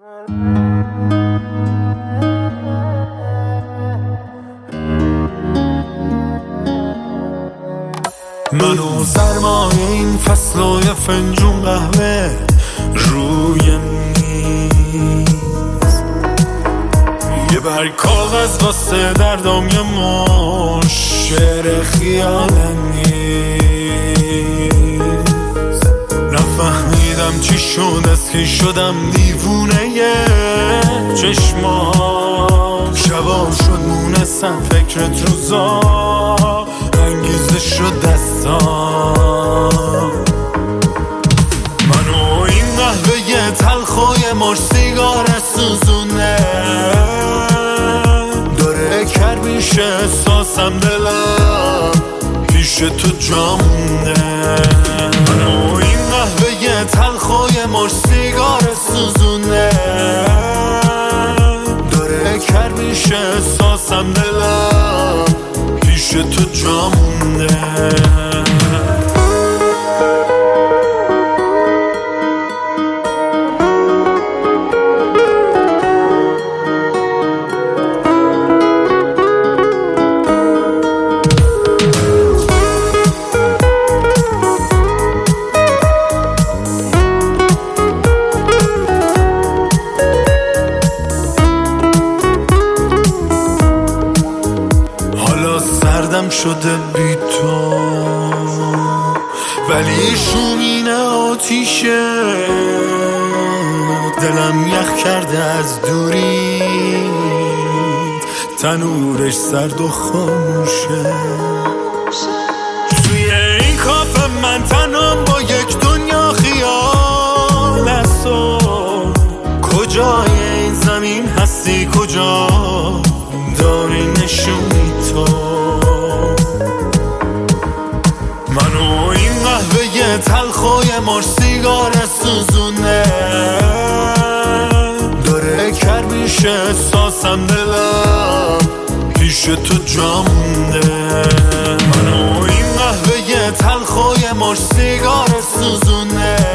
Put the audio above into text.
من و سرمای این فصل و یه فنجون قهوه روی میز، یه برگ کاغذ واسه دردام، یه مش شعر خیال‌انگیز. نفهمیدم چی شد، از کی شدم دیوونه چشمام. شبا شد مونستم فکرت، روزا انگیزه شد دستام. منو این قهوه تلخ و یه مش سیگار سوزونه، داره کر میشه احساسم، دلم پیش تو جا مونده. منو این قهوه تلخ و یه مش سیگار سوزونه، داره کر میشه احساسم، دلم پیش تو جا مونده. سردم شده بی تو، ولی شومینه آتیشه، دلم یخ کرده از دوری، تنورش سرد و خاموشه. توی این کافه من تنم با یک دنیا خیال است. تو کجای این زمین هستی، کجا داری نشونی تو؟ منو این قهوه تلخ و یه مش سیگار سوزونه، داره کر میشه احساسم، دلم پیش تو جا مونده. منو این قهوه تلخ و یه مش سیگار سوزونه،